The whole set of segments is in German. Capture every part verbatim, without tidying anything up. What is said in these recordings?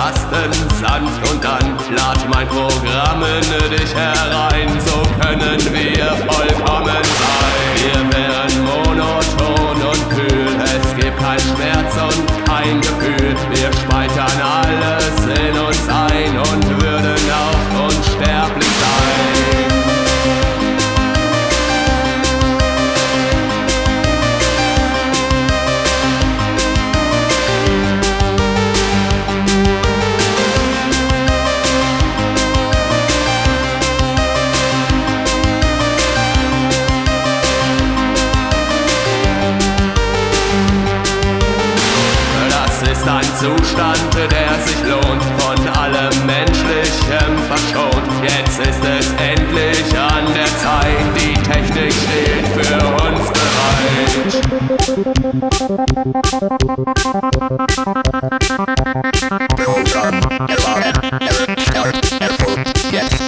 Tasten sanft und dann lad mein Programm in dich herein. So können wir vollkommen sein. Wir wären monoton und kühl, es gibt keinen Schmerz und kein Gefühl. Wir speichern alles in uns ein und würden auch unsterblich sein. Ist ein Zustand, der sich lohnt, von allem Menschlichem verschont. Jetzt ist es endlich an der Zeit, die Technik steht für uns bereit. Programm geladen, Start, Erfolg, jetzt.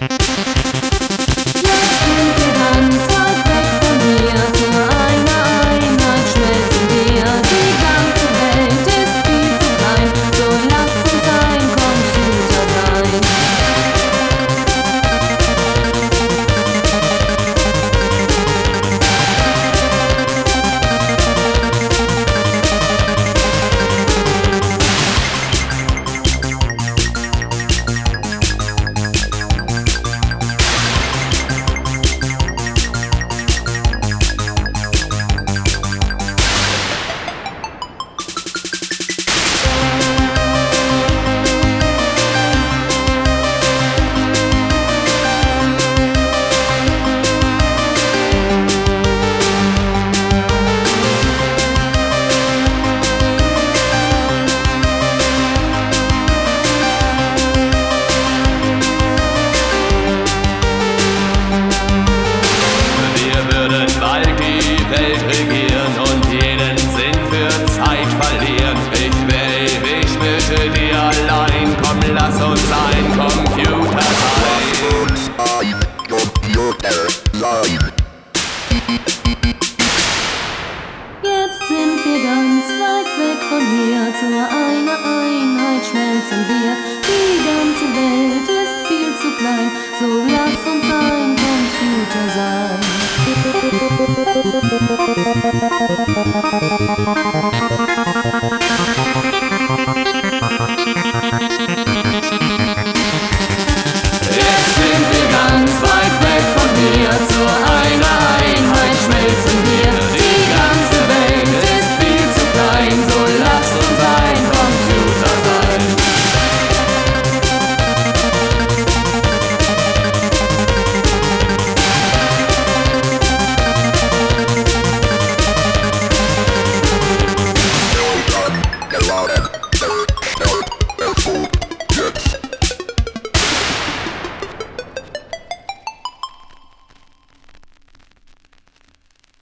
Welt regieren und jeden Sinn für Zeit verlieren. Ich wär ewig mit dir allein, komm, lass uns ein Computer sein. Ein Computer sein. Jetzt sind wir ganz weit weg von hier, zu einer Einheit schmelzen wir. Die ganze Welt ist viel zu klein, so lass uns ein Computer sein.